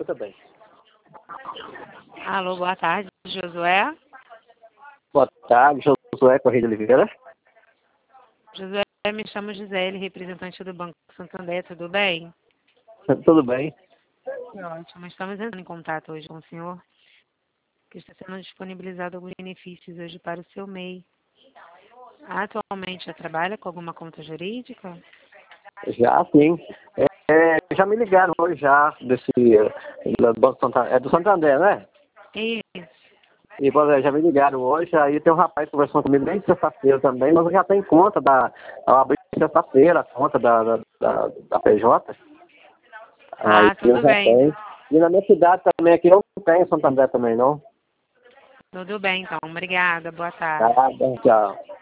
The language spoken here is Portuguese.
escuta bem. Alô, boa tarde, Josué. Boa tarde, Josué Correia de Oliveira. Josué, me chamo Gisele, representante do Banco Santander, tudo bem? Tudo bem? Ótimo, estamos entrando em contato hoje com o senhor, que está sendo disponibilizado alguns benefícios hoje para o seu MEI. Atualmente, já trabalha com alguma conta jurídica? Já, sim. Já me ligaram hoje já do Banco Santander. É do Santander, né? Isso. E já me ligaram hoje, aí tem um rapaz conversando comigo desde sexta-feira também, mas eu já tenho conta eu abri sexta-feira a conta da PJ. Aí eu Tudo já bem. tenho. E na minha cidade também, aqui não tem Santander também, não. Tudo bem, então. Obrigada. Boa Tá, tarde. tchau.